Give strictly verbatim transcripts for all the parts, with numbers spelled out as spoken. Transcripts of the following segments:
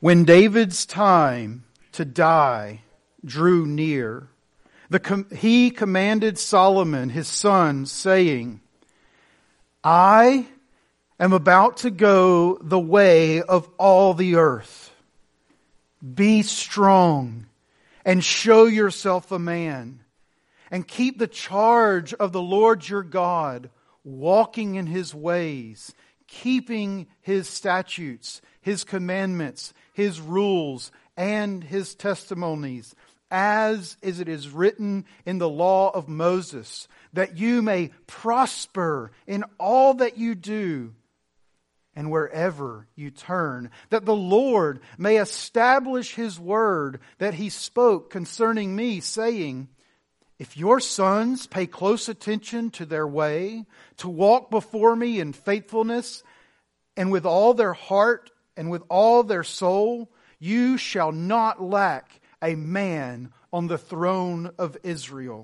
When David's time to die drew near, the com- he commanded Solomon, his son, saying, I am about to go the way of all the earth. Be strong and show yourself a man, and keep the charge of the Lord your God, walking in His ways, keeping His statutes, His commandments, His rules, and His testimonies, as it is written in the law of Moses, that you may prosper in all that you do and wherever you turn, that the Lord may establish His word that He spoke concerning me, saying, if your sons pay close attention to their way, to walk before me in faithfulness, and with all their heart and with all their soul, you shall not lack a man on the throne of Israel.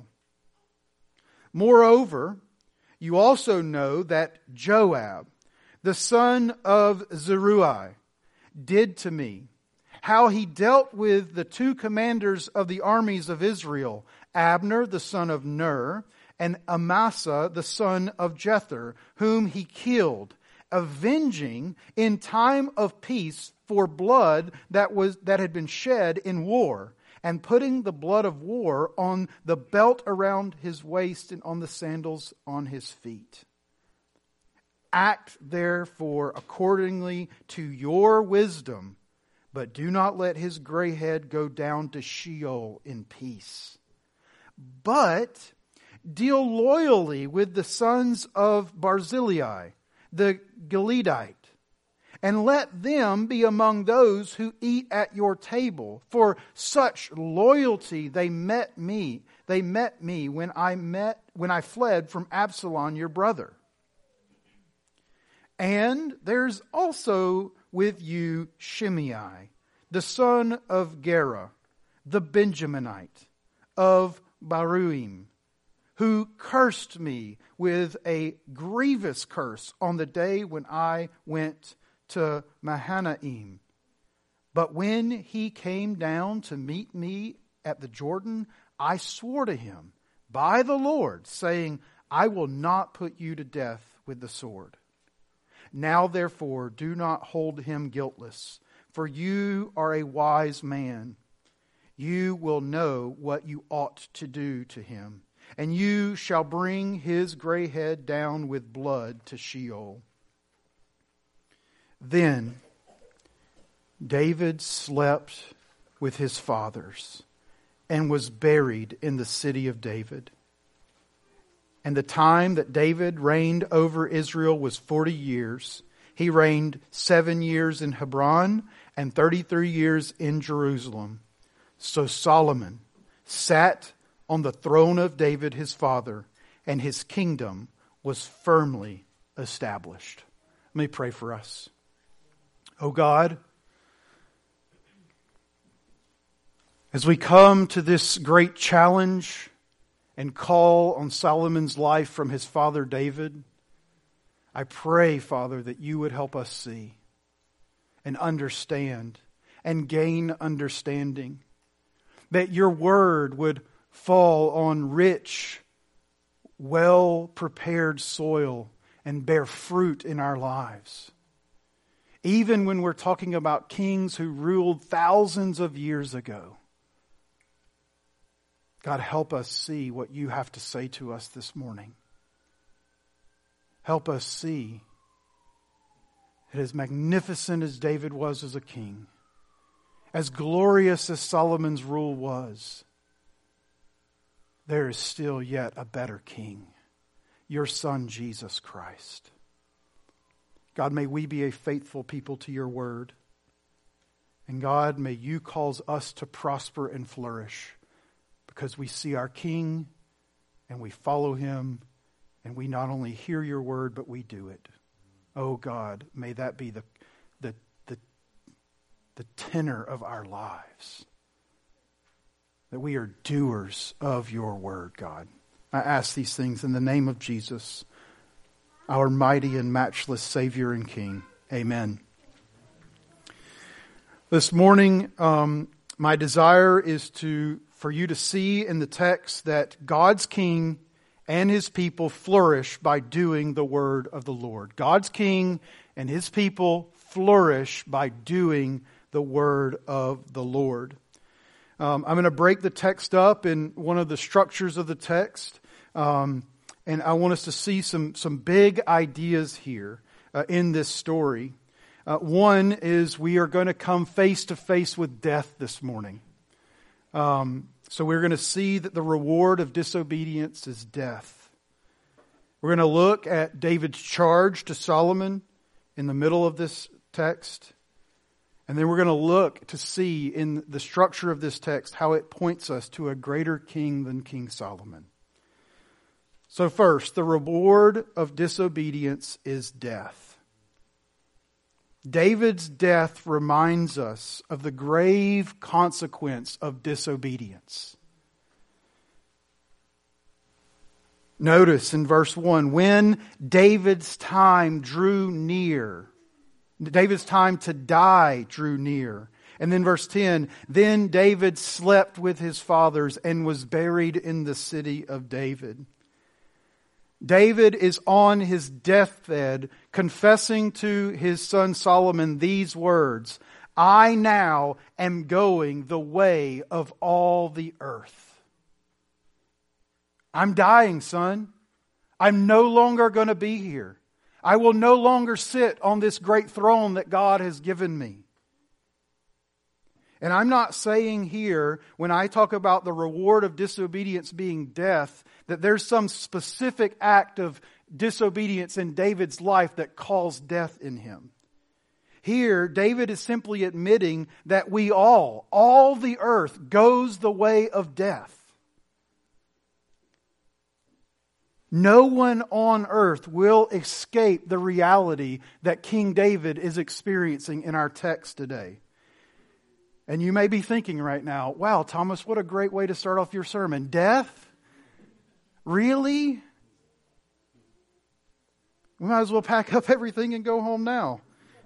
Moreover, you also know that Joab, the son of Zeruiah, did to me, how he dealt with the two commanders of the armies of Israel, Abner the son of Ner, and Amasa the son of Jether, whom he killed, avenging in time of peace for blood that was that had been shed in war, and putting the blood of war on the belt around his waist and on the sandals on his feet. Act therefore accordingly to your wisdom, but do not let his gray head go down to Sheol in peace. But deal loyally with the sons of Barzillai, the Gileadite, and let them be among those who eat at your table. For such loyalty they met me. They met me when I met when I fled from Absalom your brother. And there's also with you Shimei, the son of Gera, the Benjaminite of Baruim, who cursed me with a grievous curse on the day when I went to Mahanaim. But when he came down to meet me at the Jordan, I swore to him by the Lord, saying, I will not put you to death with the sword. Now therefore do not hold him guiltless, for you are a wise man. You will know what you ought to do to him, and you shall bring his gray head down with blood to Sheol. Then David slept with his fathers and was buried in the city of David. And the time that David reigned over Israel was forty years. He reigned seven years in Hebron and thirty-three years in Jerusalem. So Solomon sat on the throne of David his father, and his kingdom was firmly established. Let me pray for us. Oh God, as we come to this great challenge and call on Solomon's life from his father David, I pray, Father, that you would help us see and understand and gain understanding. That your word would fall on rich, well-prepared soil and bear fruit in our lives. Even when we're talking about kings who ruled thousands of years ago. God, help us see what you have to say to us this morning. Help us see that as magnificent as David was as a king, as glorious as Solomon's rule was, there is still yet a better king, your Son, Jesus Christ. God, may we be a faithful people to your word. And God, may you cause us to prosper and flourish because we see our King and we follow him and we not only hear your word, but we do it. Oh God, may that be the, the, the, the tenor of our lives. That we are doers of your word, God. I ask these things in the name of Jesus, our mighty and matchless Savior and King. Amen. This morning, um, my desire is to for you to see in the text that God's King and His people flourish by doing the word of the Lord. God's King and His people flourish by doing the word of the Lord. Um, I'm going to break the text up in one of the structures of the text, um, and I want us to see some some big ideas here uh, in this story. Uh, one is we are going to come face to face with death this morning. Um, so we're going to see that the reward of disobedience is death. We're going to look at David's charge to Solomon in the middle of this text. And then we're going to look to see in the structure of this text how it points us to a greater king than King Solomon. So first, the reward of disobedience is death. David's death reminds us of the grave consequence of disobedience. Notice in verse one, when David's time drew near, David's time to die drew near. And then verse ten, then David slept with his fathers and was buried in the city of David. David is on his deathbed confessing to his son Solomon these words, I now am going the way of all the earth. I'm dying, son. I'm no longer going to be here. I will no longer sit on this great throne that God has given me. And I'm not saying here, when I talk about the reward of disobedience being death, that there's some specific act of disobedience in David's life that caused death in him. Here, David is simply admitting that we all, all the earth, goes the way of death. No one on earth will escape the reality that King David is experiencing in our text today. And you may be thinking right now, wow, Thomas, what a great way to start off your sermon. Death? Really? We might as well pack up everything and go home now.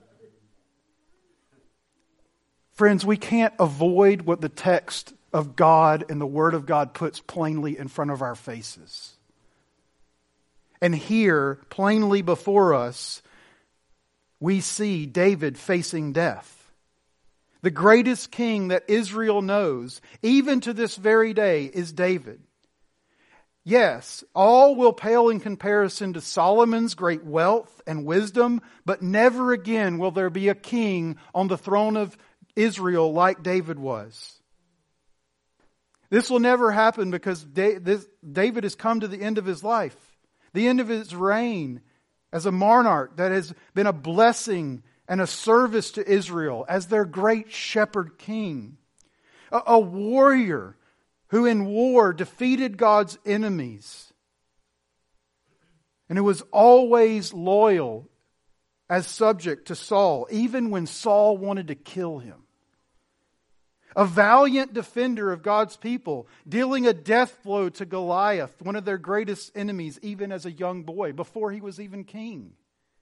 Friends, we can't avoid what the text of God and the Word of God puts plainly in front of our faces. And here, plainly before us, we see David facing death. The greatest king that Israel knows, even to this very day, is David. Yes, all will pale in comparison to Solomon's great wealth and wisdom, but never again will there be a king on the throne of Israel like David was. This will never happen because David has come to the end of his life, the end of his reign as a monarch that has been a blessing and a service to Israel as their great shepherd king. A, a warrior who in war defeated God's enemies. And who was always loyal as subject to Saul, even when Saul wanted to kill him. A valiant defender of God's people, dealing a death blow to Goliath, one of their greatest enemies, even as a young boy, before he was even king.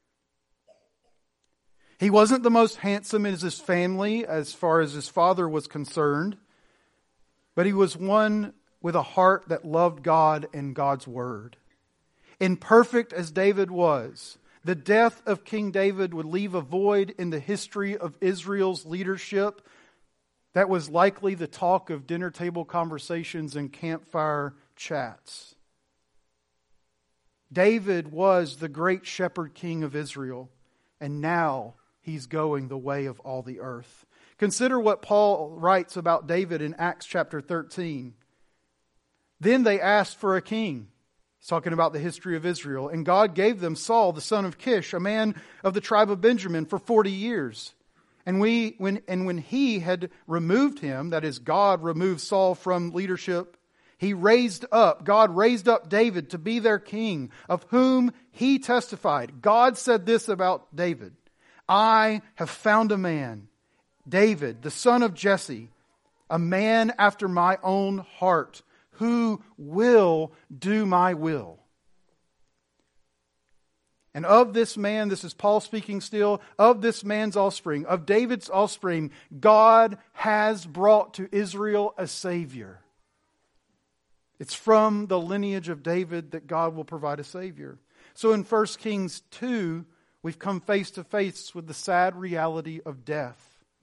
He wasn't the most handsome in his family as far as his father was concerned, but he was one with a heart that loved God and God's Word. Imperfect as David was, the death of King David would leave a void in the history of Israel's leadership that was likely the talk of dinner table conversations and campfire chats. David was the great shepherd king of Israel, and now he's going the way of all the earth. Consider what Paul writes about David in Acts chapter thirteen. Then they asked for a king. He's talking about the history of Israel. And God gave them Saul, the son of Kish, a man of the tribe of Benjamin, for forty years. And we, when and when he had removed him, that is, God removed Saul from leadership, he raised up, God raised up David to be their king, of whom he testified. God said this about David: I have found a man, David, the son of Jesse, a man after my own heart, who will do my will. And of this man, this is Paul speaking still, of this man's offspring, of David's offspring, God has brought to Israel a Savior. It's from the lineage of David that God will provide a Savior. So in First Kings two, we've come face to face with the sad reality of death.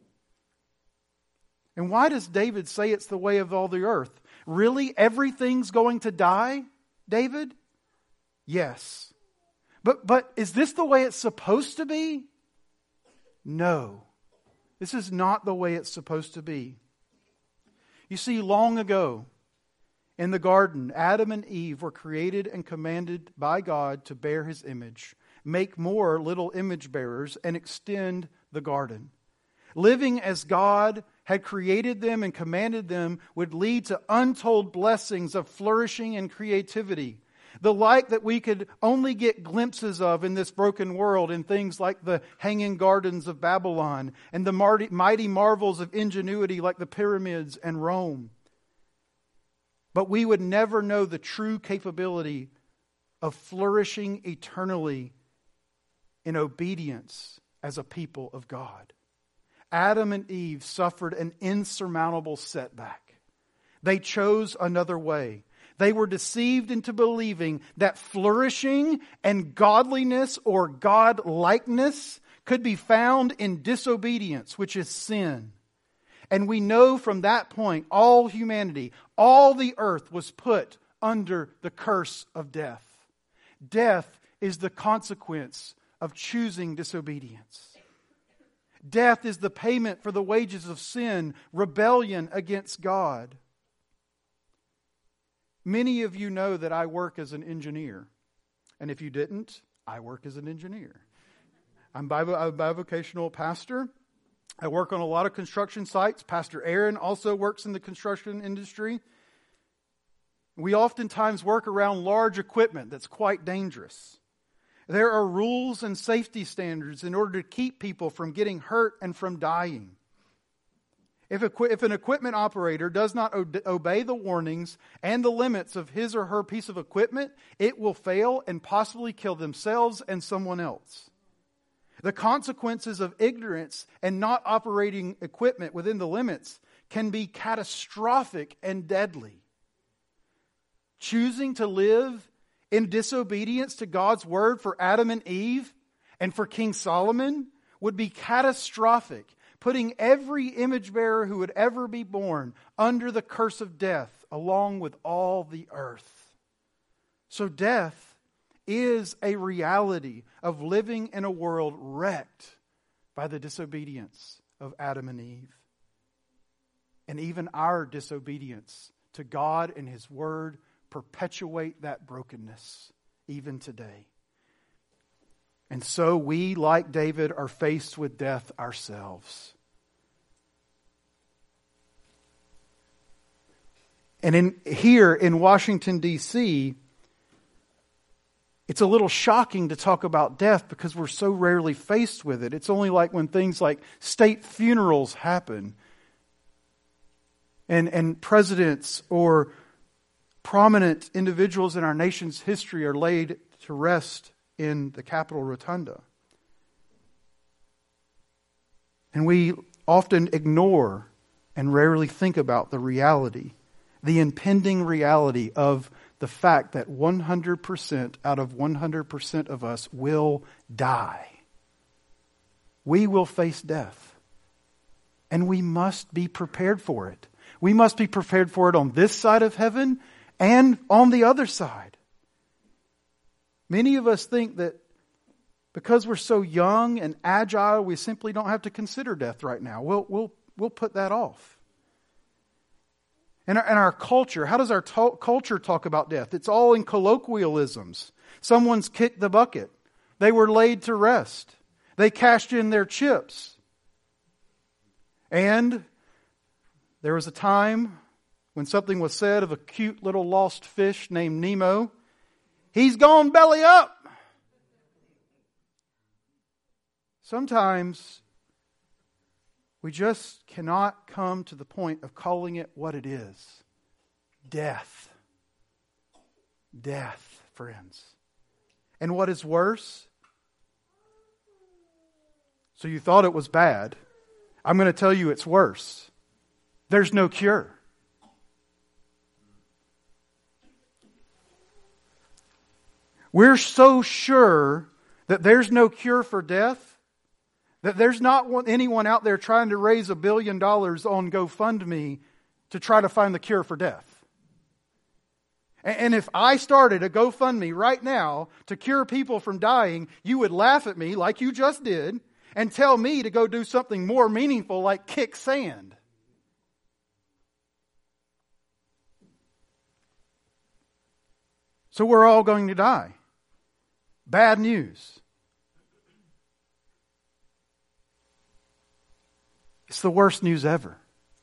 And why does David say it's the way of all the earth? Really? Everything's going to die, David? Yes. But, but is this the way it's supposed to be? No. This is not the way it's supposed to be. You see, long ago, in the garden, Adam and Eve were created and commanded by God to bear His image, make more little image bearers, and extend the garden. Living as God had created them and commanded them would lead to untold blessings of flourishing and creativity, the like that we could only get glimpses of in this broken world in things like the hanging gardens of Babylon and the mighty marvels of ingenuity like the pyramids and Rome. But we would never know the true capability of flourishing eternally in obedience as a people of God. Adam and Eve suffered an insurmountable setback. They chose another way. They were deceived into believing that flourishing and godliness or God-likeness could be found in disobedience, which is sin. And we know from that point, all humanity, all the earth was put under the curse of death. Death is the consequence of choosing disobedience. Death is the payment for the wages of sin, rebellion against God. Many of you know that I work as an engineer. And if you didn't, I work as an engineer. I'm a bivocational pastor. I work on a lot of construction sites. Pastor Aaron also works in the construction industry. We oftentimes work around large equipment that's quite dangerous. There are rules and safety standards in order to keep people from getting hurt and from dying. If, a, if an equipment operator does not obey the warnings and the limits of his or her piece of equipment, it will fail and possibly kill themselves and someone else. The consequences of ignorance and not operating equipment within the limits can be catastrophic and deadly. Choosing to live in disobedience to God's word for Adam and Eve and for King Solomon would be catastrophic, putting every image bearer who would ever be born under the curse of death along with all the earth. So death is a reality of living in a world wrecked by the disobedience of Adam and Eve. And even our disobedience to God and His Word perpetuate that brokenness even today. And so we, like David, are faced with death ourselves. And in here in Washington, D C, it's a little shocking to talk about death because we're so rarely faced with it. It's only like when things like state funerals happen and, and presidents or prominent individuals in our nation's history are laid to rest in the Capitol Rotunda. And we often ignore and rarely think about the reality, the impending reality of the fact that one hundred percent out of one hundred percent of us will die. We will face death. And we must be prepared for it. We must be prepared for it on this side of heaven and on the other side. Many of us think that because we're so young and agile, we simply don't have to consider death right now. We'll, we'll, we'll put that off. And our, and our culture, how does our to- culture talk about death? It's all in colloquialisms. Someone's kicked the bucket. They were laid to rest. They cashed in their chips. And there was a time when something was said of a cute little lost fish named Nemo. He's gone belly up. Sometimes we just cannot come to the point of calling it what it is. Death. Death, friends. And what is worse, So you thought it was bad. I'm going to tell you it's worse. There's no cure. We're so sure that there's no cure for death, that there's not anyone out there trying to raise a billion dollars on GoFundMe to try to find the cure for death. And if I started a GoFundMe right now to cure people from dying, you would laugh at me like you just did and tell me to go do something more meaningful like kick sand. So we're all going to die. Bad news. It's the worst news ever.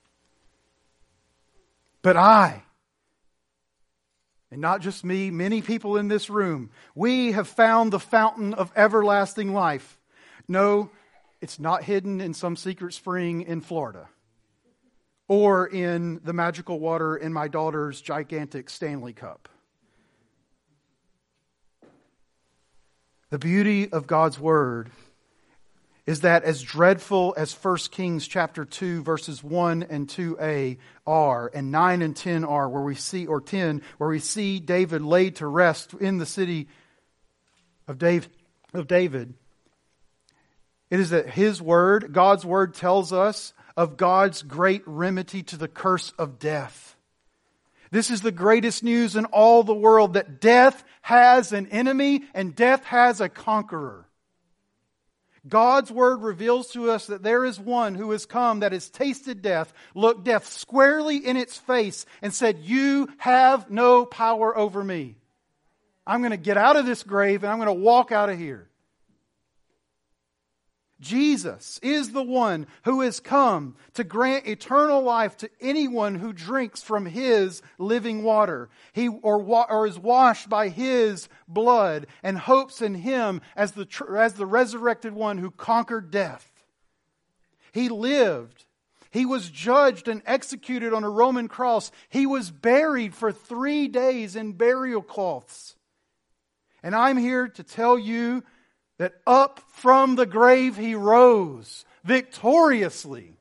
But I, and not just me, many people in this room, we have found the fountain of everlasting life. No, it's not hidden in some secret spring in Florida or in the magical water in my daughter's gigantic Stanley Cup. The beauty of God's Word is that as dreadful as First Kings chapter two verses one and two a are, and nine and ten are, where we see, or ten, where we see David laid to rest in the city of David, of David, it is that His Word, God's Word, tells us of God's great remedy to the curse of death. This is the greatest news in all the world, that death has an enemy and death has a conqueror. God's Word reveals to us that there is one who has come that has tasted death, looked death squarely in its face, and said, "You have no power over me. I'm going to get out of this grave and I'm going to walk out of here." Jesus is the one who has come to grant eternal life to anyone who drinks from His living water. He or, or is washed by His blood and hopes in Him as the, as the resurrected one who conquered death. He lived. He was judged and executed on a Roman cross. He was buried for three days in burial cloths. And I'm here to tell you that up from the grave He rose victoriously.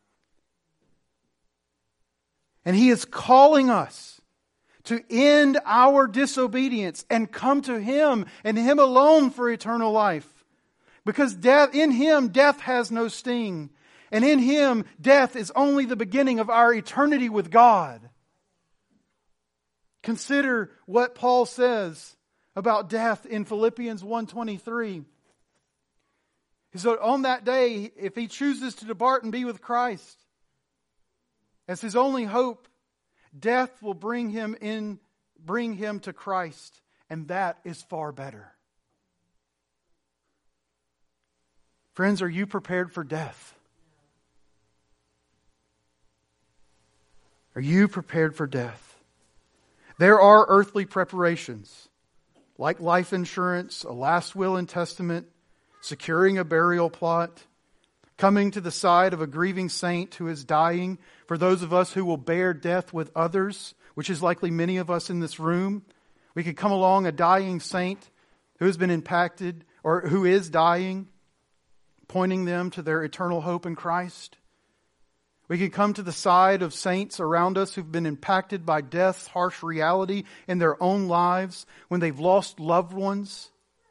And He is calling us to end our disobedience and come to Him and Him alone for eternal life. Because death, in Him, death has no sting. And in Him, death is only the beginning of our eternity with God. Consider what Paul says about death in Philippians one twenty-three. He said, on that day, if he chooses to depart and be with Christ as his only hope, death will bring him in, bring him to Christ, and that is far better. Friends, are you prepared for death? Are you prepared for death? There are earthly preparations, like life insurance, a last will and testament, securing a burial plot, coming to the side of a grieving saint who is dying, for those of us who will bear death with others, which is likely many of us in this room. We could come along a dying saint who has been impacted or who is dying, pointing them to their eternal hope in Christ. We can come to the side of saints around us who've been impacted by death's harsh reality in their own lives when they've lost loved ones.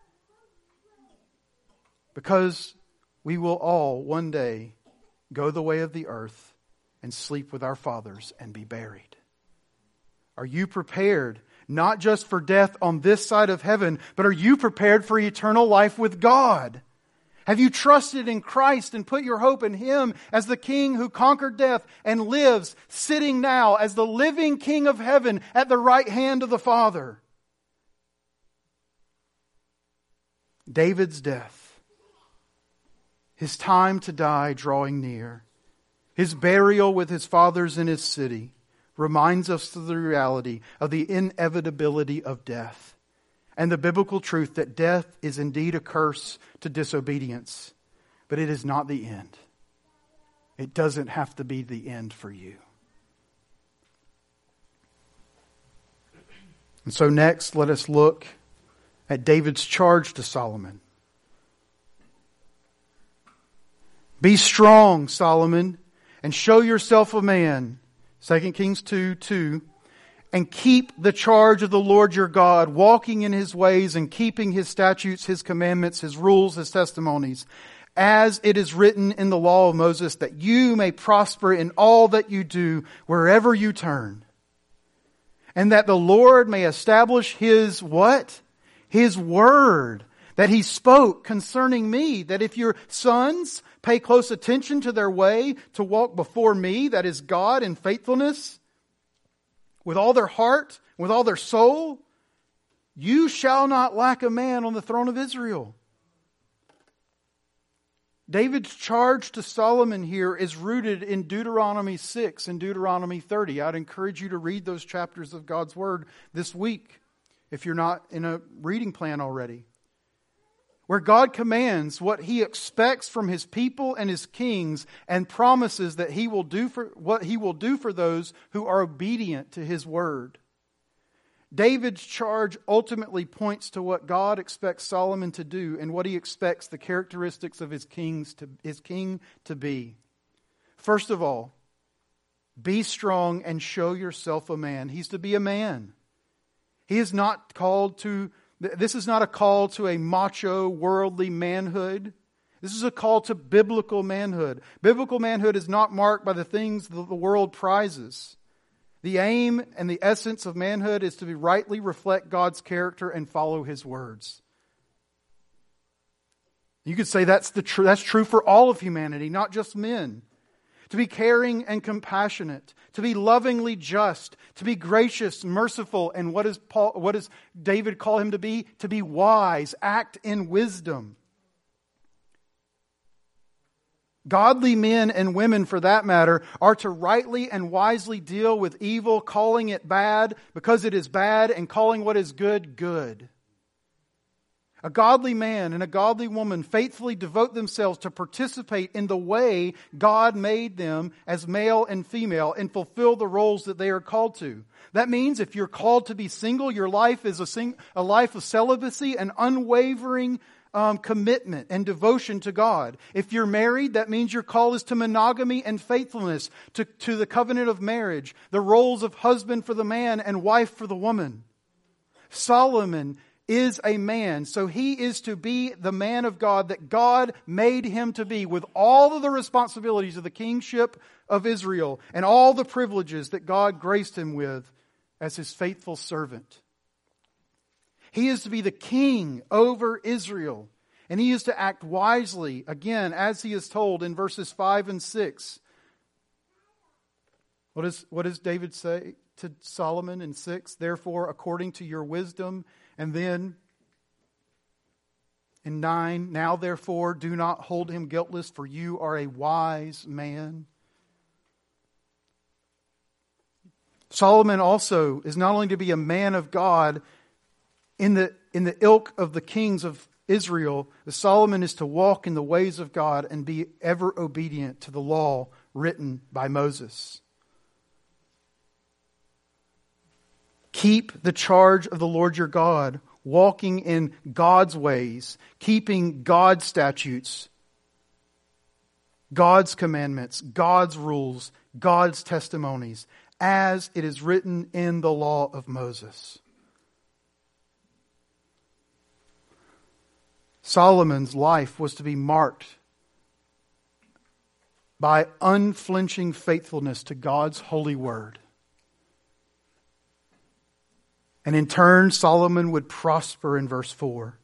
Because we will all one day go the way of the earth and sleep with our fathers and be buried. Are you prepared not just for death on this side of heaven, but are you prepared for eternal life with God? Have you trusted in Christ and put your hope in Him as the King who conquered death and lives, sitting now as the living King of heaven at the right hand of the Father? David's death, his time to die drawing near, his burial with his fathers in his city, reminds us of the reality of the inevitability of death. And the biblical truth that death is indeed a curse to disobedience, but it is not the end. It doesn't have to be the end for you. And so next, let us look at David's charge to Solomon. Be strong, Solomon, and show yourself a man. Second Kings two, two. And keep the charge of the Lord your God, walking in His ways and keeping His statutes, His commandments, His rules, His testimonies, as it is written in the law of Moses, that you may prosper in all that you do, wherever you turn. And that the Lord may establish His what? His word that He spoke concerning me. That if your sons pay close attention to their way to walk before me, that is God, in faithfulness, with all their heart, with all their soul, you shall not lack a man on the throne of Israel. David's charge to Solomon here is rooted in Deuteronomy six and Deuteronomy thirty. I'd encourage you to read those chapters of God's Word this week, if you're not in a reading plan already. Where God commands what He expects from His people and His kings, and promises that He will do for what He will do for those who are obedient to His word. David's charge ultimately points to what God expects Solomon to do and what He expects the characteristics of his kings to his king to be. First of all, be strong and show yourself a man. He's to be a man. He is not called to This is not a call to a macho, worldly manhood. This is a call to biblical manhood. Biblical manhood is not marked by the things that the world prizes. The aim and the essence of manhood is to be rightly reflect God's character and follow His words. You could say that's the tr- that's true for all of humanity, not just men. To be caring and compassionate, to be lovingly just, to be gracious, merciful, and what does Paul, what does David call him to be? To be wise, act in wisdom. Godly men and women, for that matter, are to rightly and wisely deal with evil, calling it bad because it is bad, and calling what is good, good. A godly man and a godly woman faithfully devote themselves to participate in the way God made them as male and female and fulfill the roles that they are called to. That means if you're called to be single, your life is a, sing- a life of celibacy and unwavering um, commitment and devotion to God. If you're married, that means your call is to monogamy and faithfulness, to, to the covenant of marriage, the roles of husband for the man and wife for the woman. Solomon is a man, so he is to be the man of God that God made him to be, with all of the responsibilities of the kingship of Israel and all the privileges that God graced him with as His faithful servant. He is to be the king over Israel, and he is to act wisely, again, as he is told in verses five and six. What, is, what does David say to Solomon in six? Therefore, according to your wisdom. And then in nine, now therefore do not hold him guiltless, for you are a wise man. Solomon also is not only to be a man of God in the, in the ilk of the kings of Israel, Solomon is to walk in the ways of God and be ever obedient to the law written by Moses. Keep the charge of the Lord your God, walking in God's ways, keeping God's statutes, God's commandments, God's rules, God's testimonies, as it is written in the law of Moses. Solomon's life was to be marked by unflinching faithfulness to God's holy word. And in turn, Solomon would prosper in verse four.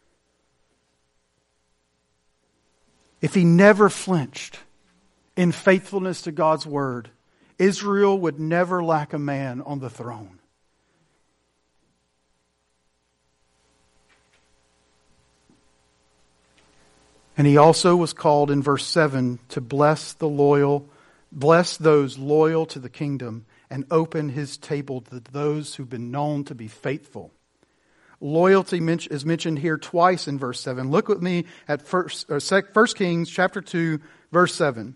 If he never flinched in faithfulness to God's word, Israel would never lack a man on the throne. And he also was called in verse seven to bless the loyal, bless those loyal to the kingdom, and open his table to those who've been known to be faithful. Loyalty is mentioned here twice in verse seven. Look with me at First Kings chapter two, verse seven.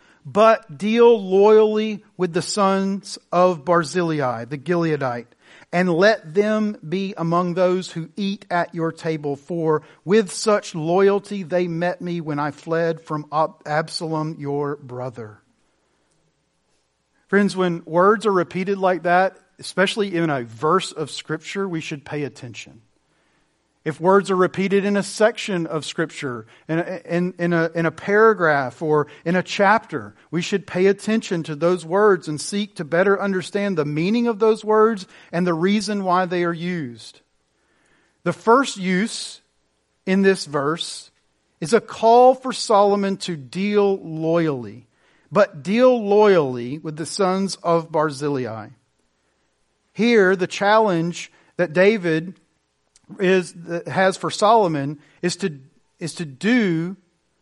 But deal loyally with the sons of Barzillai, the Gileadite, and let them be among those who eat at your table. For with such loyalty they met me when I fled from Absalom, your brother. Friends, when words are repeated like that, especially in a verse of Scripture, we should pay attention. If words are repeated in a section of Scripture, in a, in, in, a, in a paragraph or in a chapter, we should pay attention to those words and seek to better understand the meaning of those words and the reason why they are used. The first use in this verse is a call for Solomon to deal loyally, but deal loyally with the sons of Barzillai. Here, the challenge that David is has for Solomon is to is to do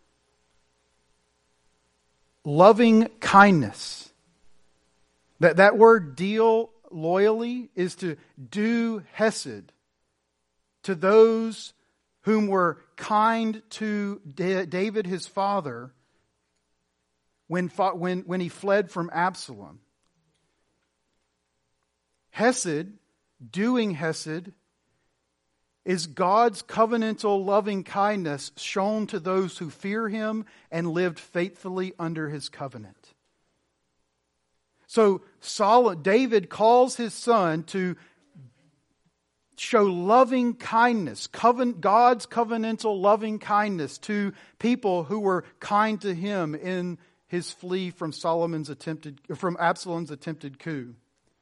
loving kindness. That that word deal loyally is to do hesed to those whom were kind to David his father when when when he fled from Absalom. Hesed, doing hesed, is God's covenantal loving kindness shown to those who fear Him and lived faithfully under His covenant. So Solomon, David calls his son to show loving kindness, covenant, God's covenantal loving kindness to people who were kind to him in his flee from Solomon's attempted, from Absalom's attempted coup.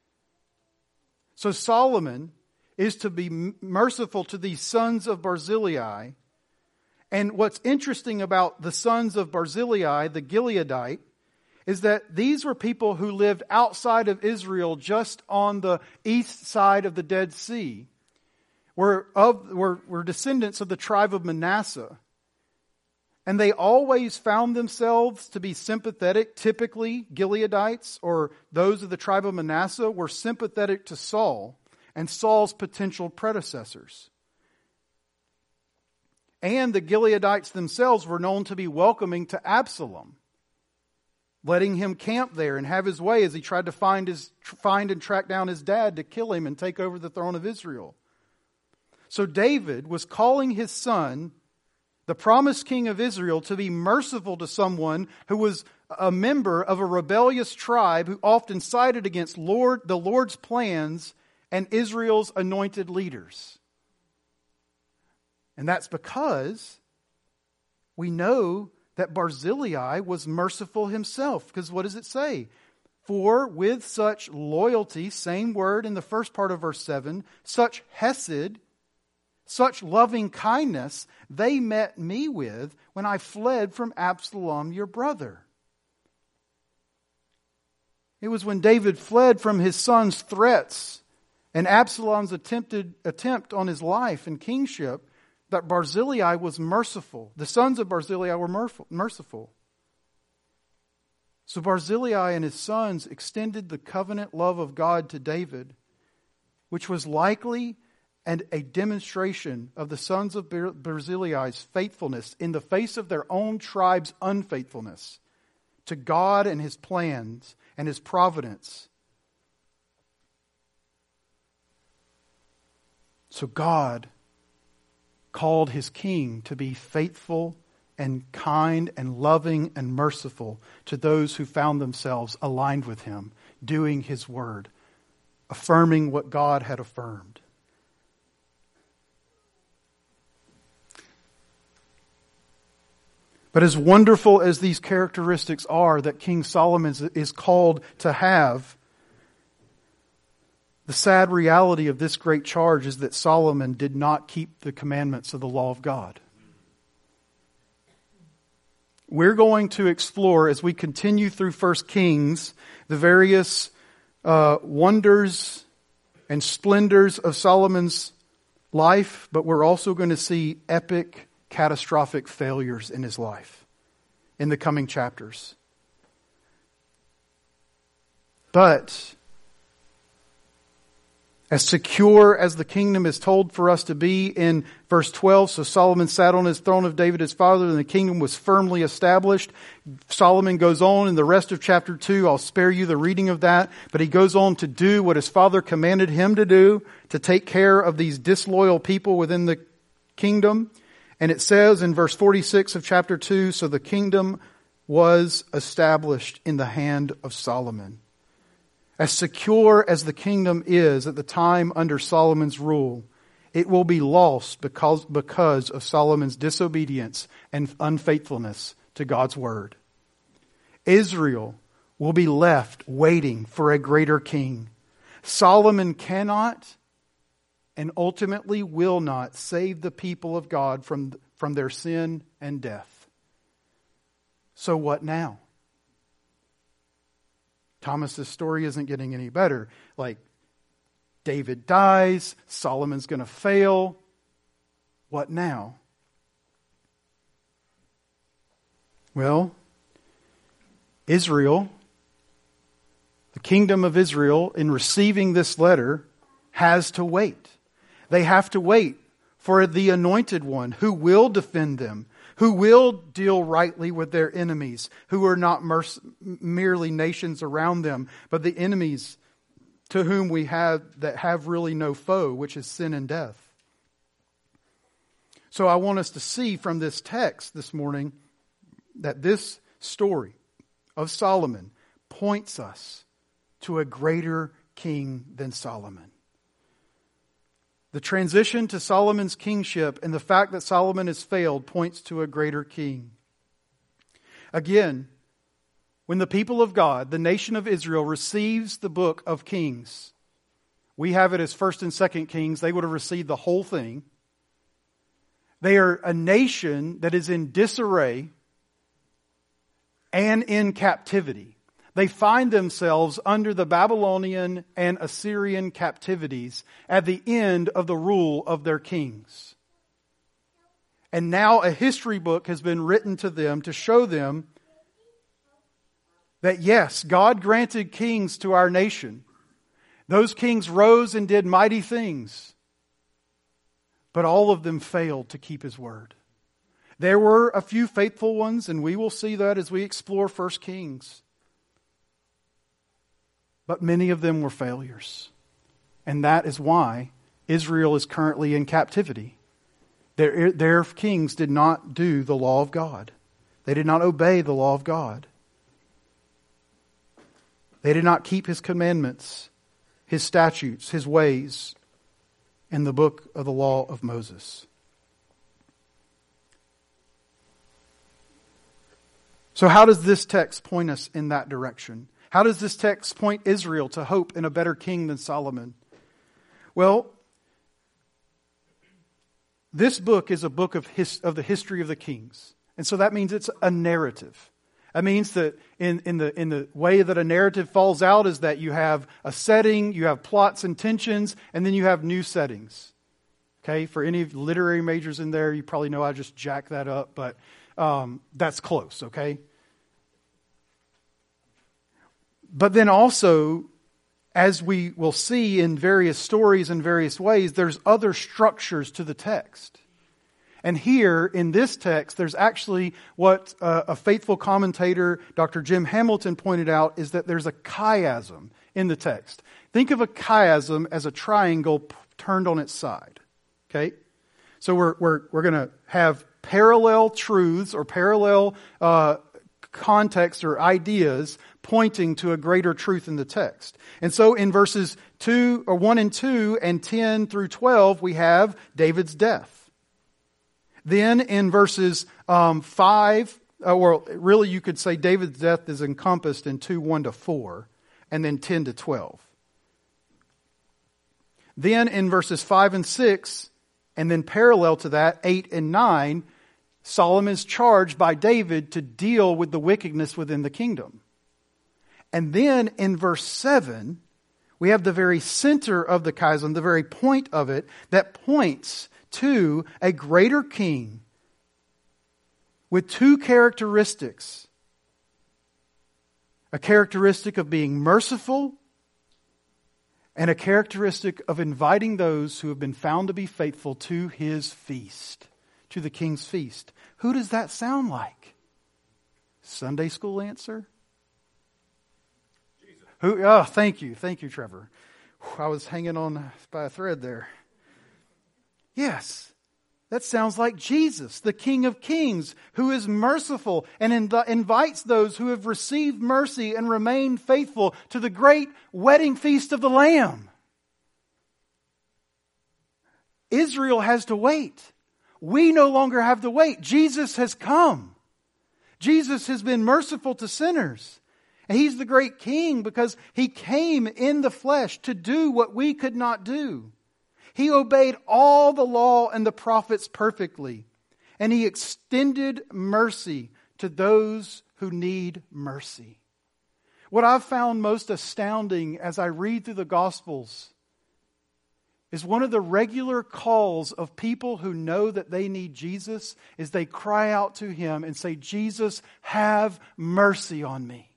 So Solomon is to be merciful to these sons of Barzillai. And what's interesting about the sons of Barzillai, the Gileadite, is that these were people who lived outside of Israel, just on the east side of the Dead Sea, were, of, were, were descendants of the tribe of Manasseh. And they always found themselves to be sympathetic. Typically, Gileadites, or those of the tribe of Manasseh, were sympathetic to Saul and Saul's potential predecessors. And the Gileadites themselves were known to be welcoming to Absalom, letting him camp there and have his way as he tried to find his find and track down his dad to kill him and take over the throne of Israel. So David was calling his son, the promised king of Israel, to be merciful to someone who was a member of a rebellious tribe who often sided against Lord the Lord's plans and Israel's anointed leaders. And that's because we know that Barzillai was merciful himself. Because what does it say? For with such loyalty, same word in the first part of verse seven, such hesed, such loving kindness, they met me with when I fled from Absalom, your brother. It was when David fled from his son's threats and Absalom's attempted attempt on his life and kingship that Barzillai was merciful. The sons of Barzillai were merciful. So Barzillai and his sons extended the covenant love of God to David, which was likely and a demonstration of the sons of Barzillai's faithfulness in the face of their own tribe's unfaithfulness to God and His plans and His providence. So God called His king to be faithful and kind and loving and merciful to those who found themselves aligned with Him, doing His word, affirming what God had affirmed. But as wonderful as these characteristics are that King Solomon is called to have, the sad reality of this great charge is that Solomon did not keep the commandments of the law of God. We're going to explore, as we continue through First Kings, the various uh, wonders and splendors of Solomon's life, but we're also going to see epic, catastrophic failures in his life in the coming chapters. But As secure as the kingdom is told for us to be in verse twelve, so Solomon sat on his throne of David his father, and the kingdom was firmly established. Solomon goes on in the rest of chapter two. I'll spare you the reading of that, but he goes on to do what his father commanded him to do, to take care of these disloyal people within the kingdom. And it says in verse forty-six of chapter two, so the kingdom was established in the hand of Solomon. As secure as the kingdom is at the time under Solomon's rule, it will be lost because, because of Solomon's disobedience and unfaithfulness to God's word. Israel will be left waiting for a greater king. Solomon cannot and ultimately will not save the people of God from, from their sin and death. So what now? Thomas's story isn't getting any better. Like, David dies, Solomon's going to fail. What now? Well, Israel, the kingdom of Israel, in receiving this letter, has to wait. They have to wait for the anointed one who will defend them, who will deal rightly with their enemies, who are not merc- merely nations around them, but the enemies to whom we have that have really no foe, which is sin and death. So I want us to see from this text this morning that this story of Solomon points us to a greater king than Solomon. The transition to Solomon's kingship and the fact that Solomon has failed points to a greater king. Again, when the people of God, the nation of Israel, receives the book of Kings, we have it as First and Second Kings. They would have received the whole thing. They are a nation that is in disarray and in captivity. They find themselves under the Babylonian and Assyrian captivities at the end of the rule of their kings. And now a history book has been written to them to show them that yes, God granted kings to our nation. Those kings rose and did mighty things. But all of them failed to keep His word. There were a few faithful ones, and we will see that as we explore First Kings. But many of them were failures. And that is why Israel is currently in captivity. Their, their kings did not do the law of God. They did not obey the law of God. They did not keep His commandments, His statutes, His ways, in the book of the law of Moses. So how does this text point us in that direction? How does this text point Israel to hope in a better king than Solomon? Well, this book is a book of his, of the history of the kings. And so that means it's a narrative. That means that in, in the in the way that a narrative falls out is that you have a setting, you have plots and tensions, and then you have new settings. Okay, for any literary majors in there, you probably know I just jacked that up, but um, that's close, okay? But then also, as we will see in various stories in various ways, there's other structures to the text. And here, in this text, there's actually what uh, a faithful commentator, Doctor Jim Hamilton, pointed out, is that there's a chiasm in the text. Think of a chiasm as a triangle p- turned on its side. Okay? So we're, we're, we're going to have parallel truths or parallel uh, context or ideas pointing to a greater truth in the text. And so in verses two or one and two and ten through twelve, we have David's death. Then in verses um, five, uh, or really you could say David's death is encompassed in two, one to four, and then ten to twelve. Then in verses five and six, and then parallel to that, eight and nine, Solomon is charged by David to deal with the wickedness within the kingdom. And then in verse seven, we have the very center of the chiasm, the very point of it, that points to a greater king with two characteristics. A characteristic of being merciful and a characteristic of inviting those who have been found to be faithful to his feast, to the king's feast. Who does that sound like? Sunday school answer? Jesus. Who? Oh, thank you. Thank you, Trevor. Whew, I was hanging on by a thread there. Yes. That sounds like Jesus, the King of Kings, who is merciful and inv- invites those who have received mercy and remained faithful to the great wedding feast of the Lamb. Israel has to wait. We no longer have to wait. Jesus has come. Jesus has been merciful to sinners. And He's the great King because He came in the flesh to do what we could not do. He obeyed all the law and the prophets perfectly. And He extended mercy to those who need mercy. What I've found most astounding as I read through the Gospels is one of the regular calls of people who know that they need Jesus is they cry out to Him and say, Jesus, have mercy on me.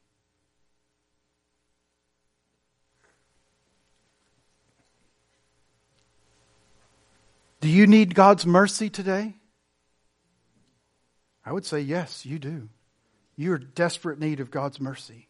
Do you need God's mercy today? I would say yes, you do. You are in desperate need of God's mercy.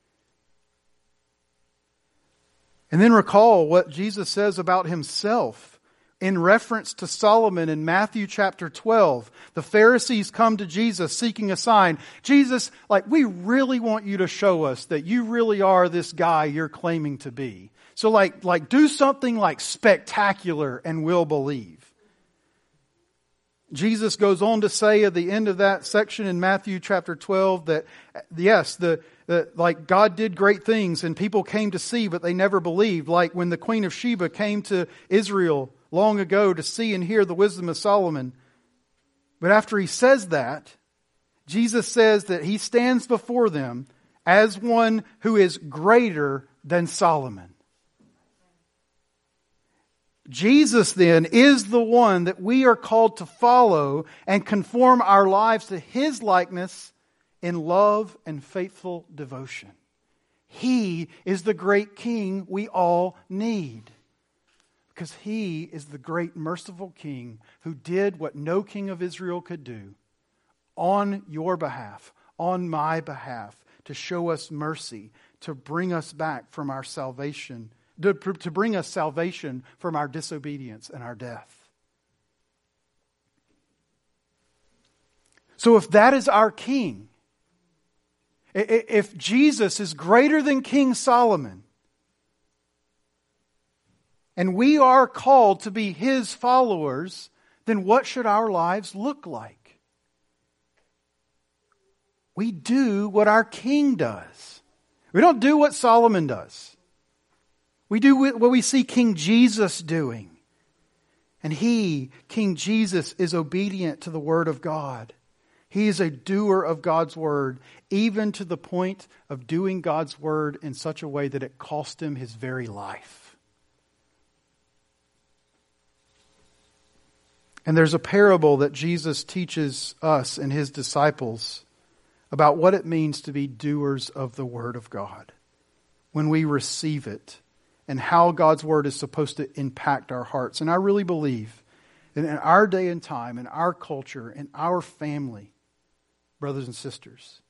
And then recall what Jesus says about Himself in reference to Solomon in Matthew chapter twelve. The Pharisees come to Jesus seeking a sign. Jesus, like, we really want you to show us that you really are this guy you're claiming to be. So like, like do something like spectacular and we'll believe. Jesus goes on to say at the end of that section in Matthew chapter twelve that yes, the, the like God did great things and people came to see but they never believed. Like when the Queen of Sheba came to Israel long ago to see and hear the wisdom of Solomon. But after He says that, Jesus says that He stands before them as one who is greater than Solomon. Jesus then is the one that we are called to follow and conform our lives to His likeness in love and faithful devotion. He is the great King we all need. Because He is the great merciful King who did what no king of Israel could do on your behalf, on my behalf, to show us mercy, to bring us back from our salvation, to, to bring us salvation from our disobedience and our death. So if that is our King, if Jesus is greater than King Solomon, and we are called to be His followers, then what should our lives look like? We do what our King does. We don't do what Solomon does. We do what we see King Jesus doing. And He, King Jesus, is obedient to the Word of God. He is a doer of God's Word, even to the point of doing God's Word in such a way that it cost Him His very life. And there's a parable that Jesus teaches us and His disciples about what it means to be doers of the Word of God when we receive it, and how God's Word is supposed to impact our hearts. And I really believe that in our day and time, in our culture, in our family, brothers and sisters,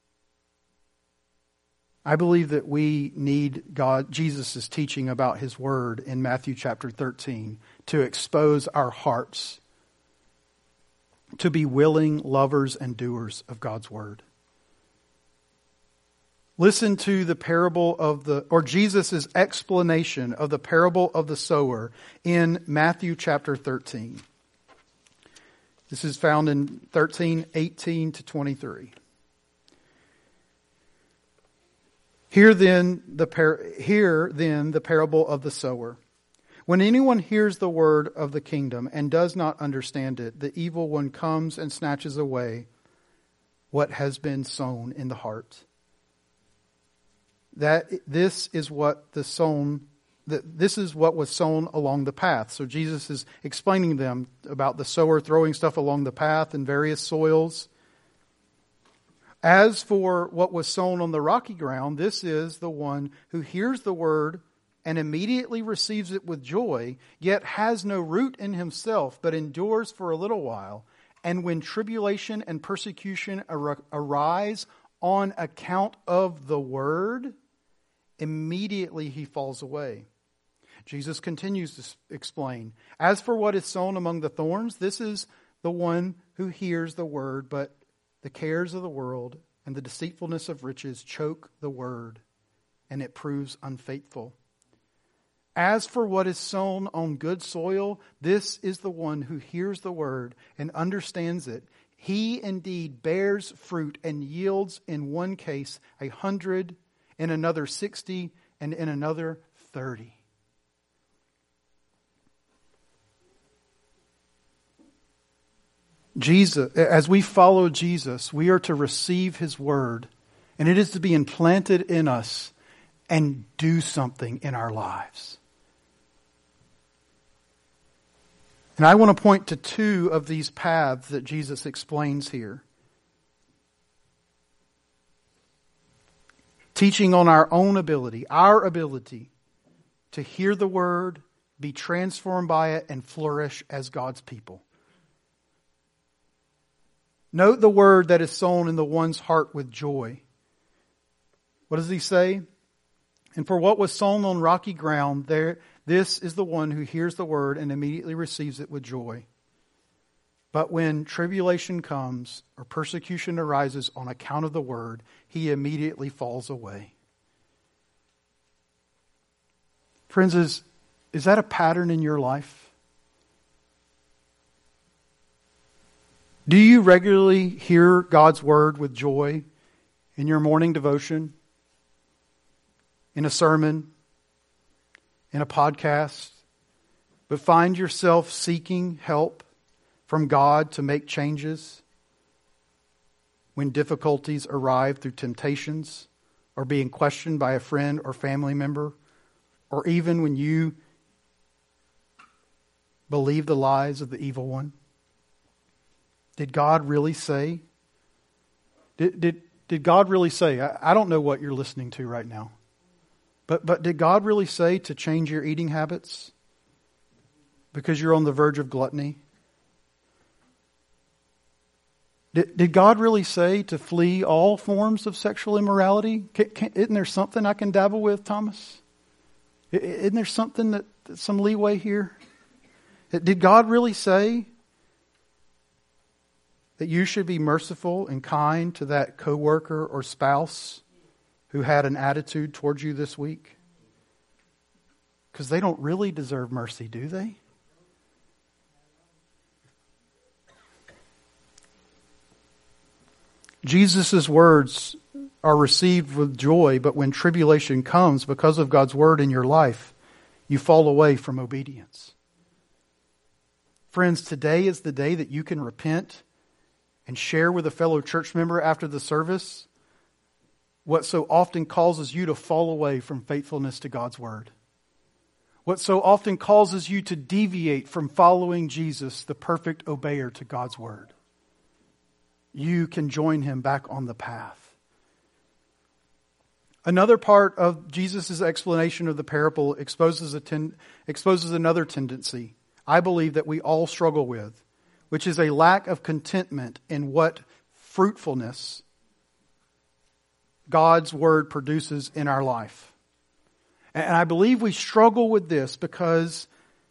I believe that we need God, Jesus' teaching about His Word in Matthew chapter thirteen to expose our hearts to be willing lovers and doers of God's Word. Listen to the parable of the, or Jesus' explanation of the parable of the sower in Matthew chapter thirteen. This is found in thirteen, eighteen to twenty-three. Hear then the par- hear then the parable of the sower. When anyone hears the word of the kingdom and does not understand it, the evil one comes and snatches away what has been sown in the heart. That this is what the sown, that this is what was sown along the path. So Jesus is explaining them about the sower throwing stuff along the path in various soils. As for what was sown on the rocky ground, this is the one who hears the word and immediately receives it with joy, yet has no root in himself, but endures for a little while. And when tribulation and persecution ar- arise on account of the word, immediately he falls away. Jesus continues to explain, as for what is sown among the thorns, this is the one who hears the word, but the cares of the world and the deceitfulness of riches choke the word, and it proves unfaithful. As for what is sown on good soil, this is the one who hears the word and understands it. He indeed bears fruit and yields in one case a hundred, in another sixty, and in another thirty. Jesus, as we follow Jesus, we are to receive His word, and it is to be implanted in us and do something in our lives. And I want to point to two of these paths that Jesus explains here. Teaching on our own ability, our ability to hear the word, be transformed by it, and flourish as God's people. Note the word that is sown in the one's heart with joy. What does he say? And for what was sown on rocky ground, there, this is the one who hears the word and immediately receives it with joy. But when tribulation comes or persecution arises on account of the word, he immediately falls away. Friends, is, is that a pattern in your life? Do you regularly hear God's word with joy in your morning devotion, in a sermon, in a podcast, but find yourself seeking help from God to make changes when difficulties arrive through temptations or being questioned by a friend or family member, or even when you believe the lies of the evil one? Did God really say? Did, did, did God really say? I, I don't know what you're listening to right now. But, but did God really say to change your eating habits because you're on the verge of gluttony? Did, did God really say to flee all forms of sexual immorality? Can, can, isn't there something I can dabble with, Thomas? Isn't there something that, some leeway here? Did God really say that you should be merciful and kind to that coworker or spouse who had an attitude towards you this week? Because they don't really deserve mercy, do they? Jesus' words are received with joy, but when tribulation comes because of God's word in your life, you fall away from obedience. Friends, today is the day that you can repent and share with a fellow church member after the service what so often causes you to fall away from faithfulness to God's word. What so often causes you to deviate from following Jesus, the perfect obeyer to God's word. You can join him back on the path. Another part of Jesus' explanation of the parable exposes a ten, exposes another tendency I believe that we all struggle with, which is a lack of contentment in what fruitfulness God's word produces in our life. And I believe we struggle with this because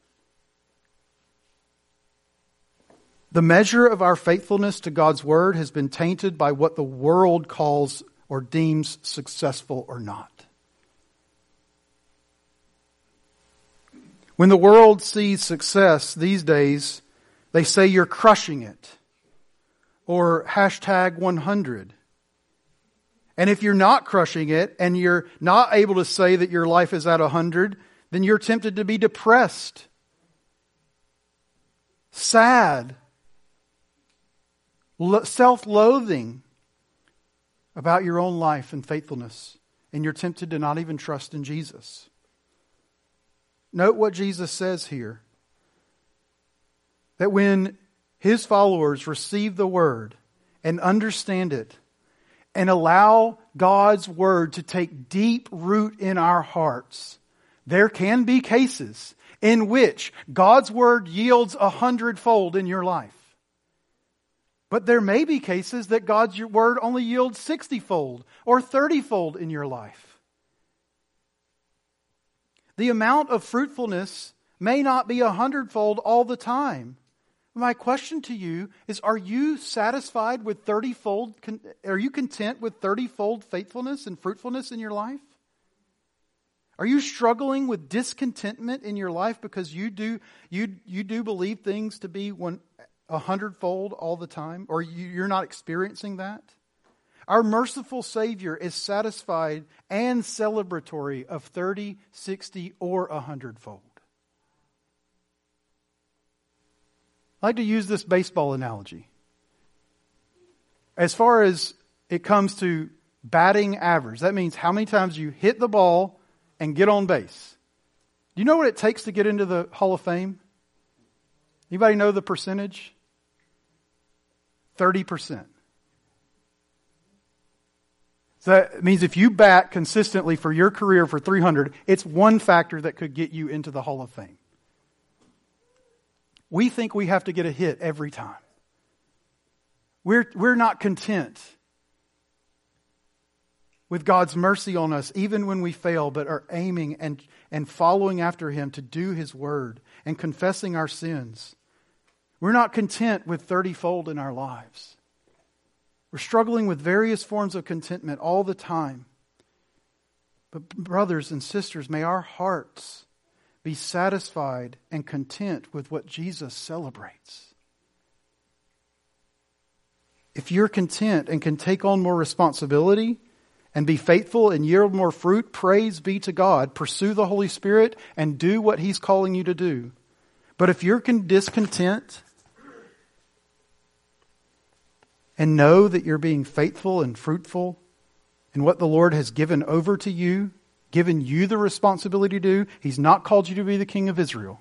the measure of our faithfulness to God's word has been tainted by what the world calls or deems successful or not. When the world sees success these days, they say you're crushing it, or hashtag one hundred. And if you're not crushing it and you're not able to say that your life is at one hundred, then you're tempted to be depressed, sad, self-loathing about your own life and faithfulness. And you're tempted to not even trust in Jesus. Note what Jesus says here. That when his followers receive the word and understand it and allow God's word to take deep root in our hearts, There can be cases in which God's word yields a hundredfold in your life. But there may be cases that God's word only yields sixty-fold or thirty-fold in your life. The amount of fruitfulness may not be a hundredfold all the time. My question to you is, are you satisfied with thirty-fold, are you content with thirty-fold faithfulness and fruitfulness in your life? Are you struggling with discontentment in your life because you do you you do believe things to be one a hundredfold all the time, or you, you're not experiencing that? Our merciful Savior is satisfied and celebratory of thirty, sixty, or a hundredfold. I like to use this baseball analogy. As far as it comes to batting average, that means how many times you hit the ball and get on base. Do you know what it takes to get into the Hall of Fame? Anybody know the percentage? thirty percent. So that means if you bat consistently for your career for three hundred, it's one factor that could get you into the Hall of Fame. We think we have to get a hit every time. We're, we're not content with God's mercy on us, even when we fail, but are aiming and, and following after Him to do His word and confessing our sins. We're not content with thirty-fold in our lives. We're struggling with various forms of contentment all the time. But brothers and sisters, may our hearts be satisfied and content with what Jesus celebrates. If you're content and can take on more responsibility and be faithful and yield more fruit, praise be to God. Pursue the Holy Spirit and do what He's calling you to do. But if you're discontent and know that you're being faithful and fruitful in what the Lord has given over to you, given you the responsibility to do, He's not called you to be the king of Israel.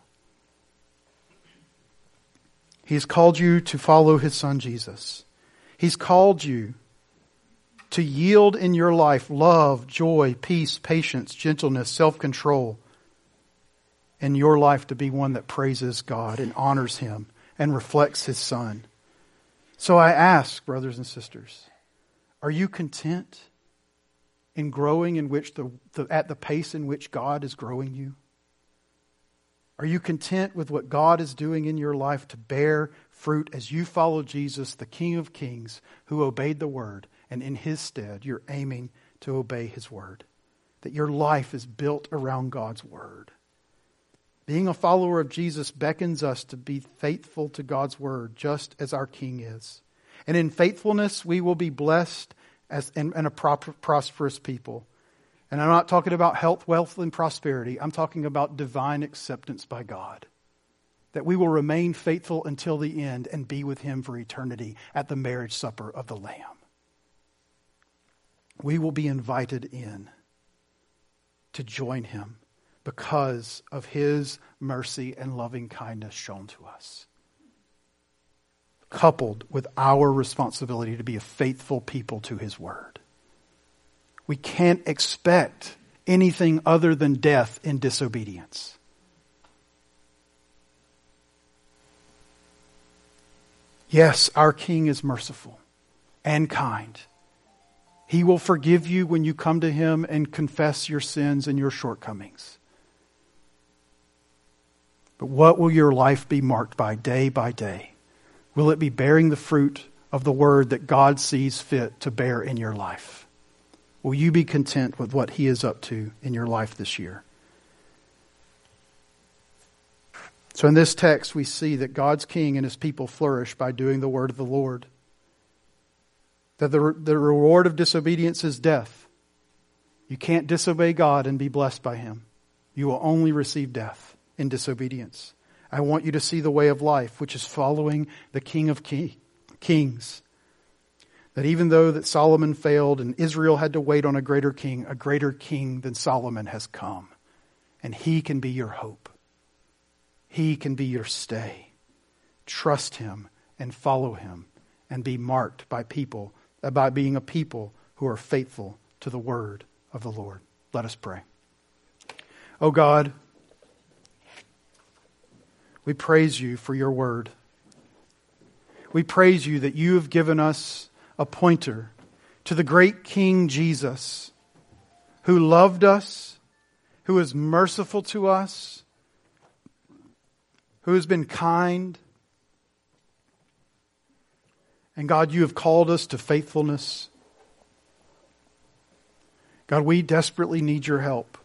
He's called you to follow His Son Jesus. He's called you to yield in your life love, joy, peace, patience, gentleness, self-control. And your life to be one that praises God and honors Him and reflects His Son. So I ask, brothers and sisters, are you content in growing in which the, the at the pace in which God is growing you? Are you content with what God is doing in your life to bear fruit as you follow Jesus, the King of Kings, who obeyed the Word, and in His stead you're aiming to obey His Word? That your life is built around God's Word. Being a follower of Jesus beckons us to be faithful to God's Word, just as our King is. And in faithfulness we will be blessed as and, and a proper, prosperous people. And I'm not talking about health, wealth, and prosperity. I'm talking about divine acceptance by God. That we will remain faithful until the end and be with Him for eternity at the marriage supper of the Lamb. We will be invited in to join Him because of His mercy and loving kindness shown to us, coupled with our responsibility to be a faithful people to His Word. We can't expect anything other than death in disobedience. Yes, our King is merciful and kind. He will forgive you when you come to Him and confess your sins and your shortcomings. But what will your life be marked by day by day? Will it be bearing the fruit of the Word that God sees fit to bear in your life? Will you be content with what He is up to in your life this year? So in this text we see that God's King and His people flourish by doing the word of the Lord. That the, the reward of disobedience is death. You can't disobey God and be blessed by Him. You will only receive death in disobedience. I want you to see the way of life, which is following the King of King, Kings. That even though that Solomon failed and Israel had to wait on a greater king, a greater king than Solomon has come. And He can be your hope. He can be your stay. Trust Him and follow Him and be marked by people, by being a people who are faithful to the word of the Lord. Let us pray. Oh God, we praise you for your word. We praise you that you have given us a pointer to the great King Jesus, who loved us, who is merciful to us, who has been kind. And God, you have called us to faithfulness. God, we desperately need your help.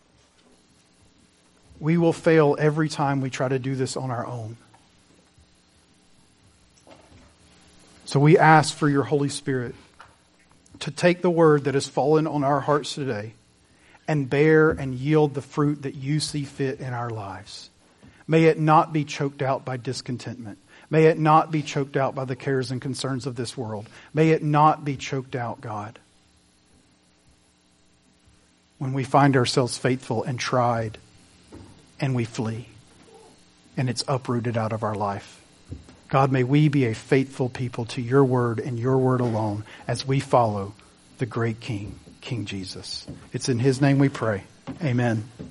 We will fail every time we try to do this on our own. So we ask for your Holy Spirit to take the word that has fallen on our hearts today and bear and yield the fruit that you see fit in our lives. May it not be choked out by discontentment. May it not be choked out by the cares and concerns of this world. May it not be choked out, God, when we find ourselves faithful and tried and we flee and it's uprooted out of our life. God, may we be a faithful people to your word and your word alone as we follow the great King, King Jesus. It's in his name we pray. Amen.